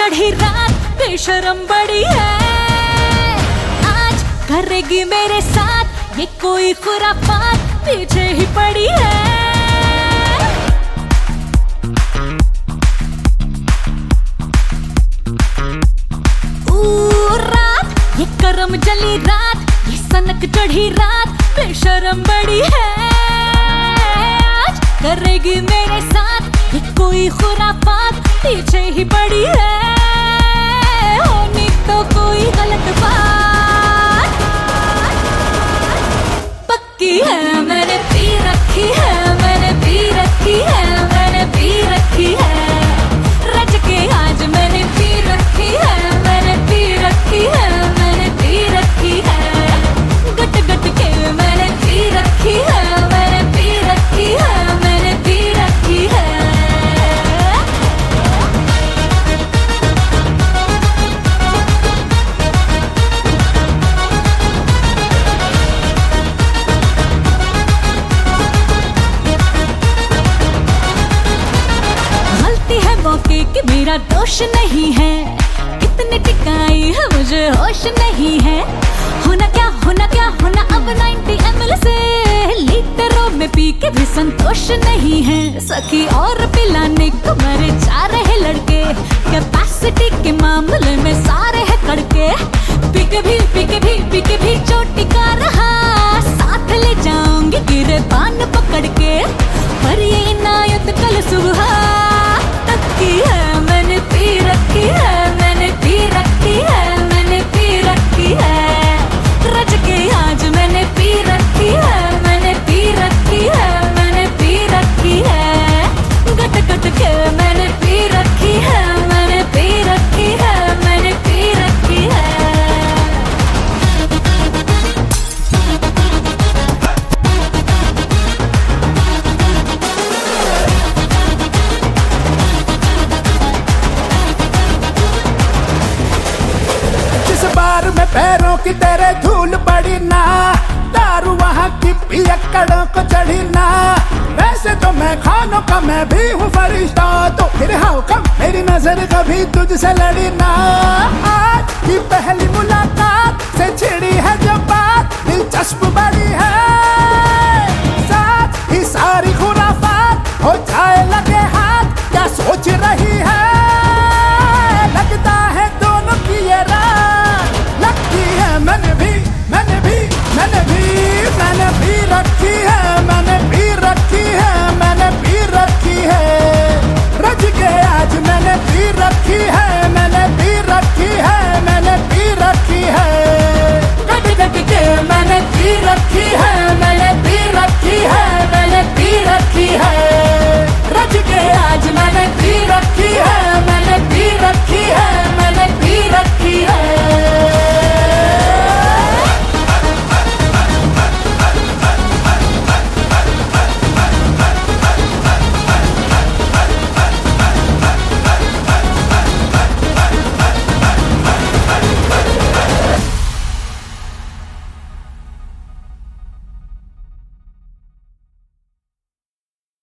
चढ़ी रात बेशरम बड़ी है। आज करेगी मेरे साथ ये कोई खुरापात, पीछे ही पड़ी है। रात ये करम जली रात, ये सनक चढ़ी रात बेशरम बड़ी है। आज करेगी मेरे साथ ये कोई खुरापात, पीछे ही पड़ी है। होनी तो कोई गलत बात पक्की है, मैंने पी रखी है, मैंने पी रखी है, मैंने पी रखी है। रज के आज मैंने पी रखी है, मैंने पी रखी है, मैंने पी रखी है। गट गट के मैंने पी रखी है, मैंने पी रखी है, मैंने पी रखी है। कि मेरा दोष नहीं है, कितने टिकाई है मुझे होश नहीं है। होना क्या होना अब 90 ml से लीटरों में पी के भी संतोष नहीं है। सखी और पिलाने को मरे जा रहे लड़के, कैपेसिटी के मामले में सारे है कड़के। पी के भी चोटी का रहा, साथ ले जाऊंगी गिरे पान पकड़ के। पर ये इनायत कल सुबह तक की है, मैंने पी रखी है, मैंने पी रखी है, मैंने पी रखी है। रज के आज मैंने पी रखी है, मैंने पी रखी है, मैंने पी रखी है। गट गट के मैंने पी रखी है, मैंने पी रखी है, मैंने पी रखी है। में पैरों की तेरे धूल पड़ी ना, दारू वहाँ की पियक्कड़ों को चढ़ी ना। वैसे तो मैं खानों का मैं भी हूँ फरिश्ता, तो फिर हाउ कम मेरी नजर कभी तुझसे लड़ी ना। आज की पहली मुलाकात से छिड़ी है जो बात, दिलचस्प बड़ी है।